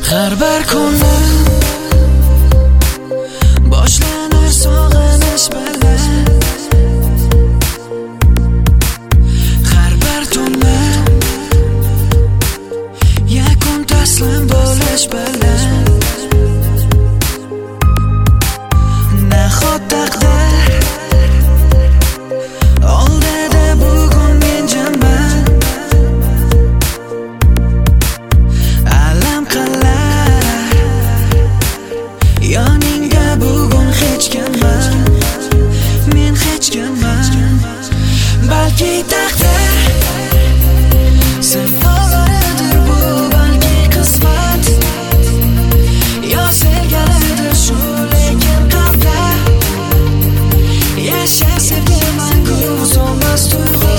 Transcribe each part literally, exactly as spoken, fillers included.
Har bir kunlar boshlanar sog'inish bilan, har bir tunda yakun taslim bo'lish bilan. Nahot taqdir oldida bugun men jimman, alam qilar yoningda bugun hech kimman, men hech kimman. Balki taqdir sevgilidir bu, balki qismat yozilganidir shu, lekin qalbda yashar sevgi mangu so'nmas tuyg'u.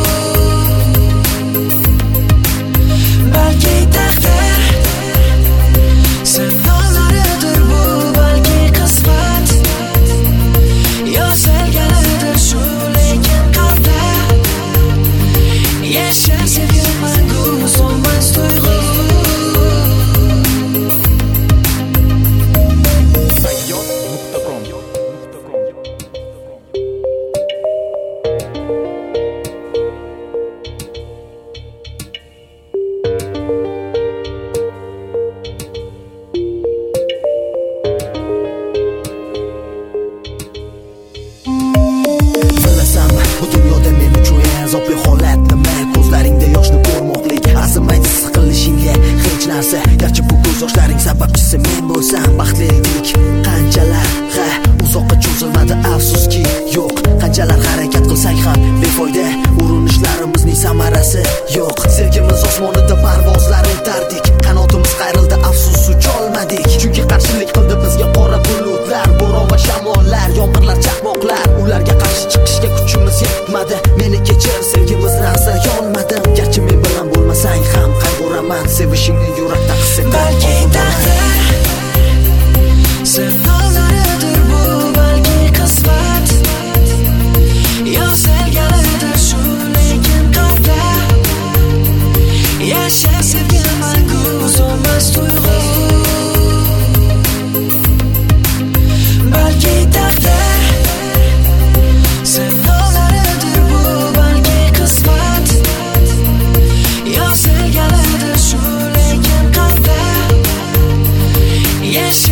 Balki taqdir sevgilidir bu, balki qismat yozilganidir shu, lekin qalbda yashar sevgi mangu so'nmas tuyg'u. Azobli holat nima? Ko'zlaringda yoshni ko'rmoqlik arzimaydi siqilishingga hech narsa. Garchi bu ko'z yoshlaring sababchisi men bo'lsam, baxtli edik qanchalar, ha uzoqqa cho'zilmadi afsuski yo'q. Qanchalar harakat qilsak ham befoyda, urinishlarimizning samarasi yo'q. Sevgimiz osmonida parvozlar etardik, qanotimiz qayrildi afsus ucholmadik. Chunki qarshilik qildi bizga qora bulutlar, bo'ron va shamollar, yomg'irlar, chaqmoqlar. Ularga qarshi chiqishga kuchimiz yetmadi. Meni kechir, sevgimiz narsa yonmadim. Garchi men bilan bo'lmasang ham qayg'uraman, sevishingni yurakda his etaman. Balki taqdir sevgilidir bu, balki qismat yozilganidir shu, lekin qalbda yashar sevgi mangu so'nmas tuyg'u. Balki taqdir sevgilidir bu, balki qismat yozilganidir shu, lekin qalbda yashar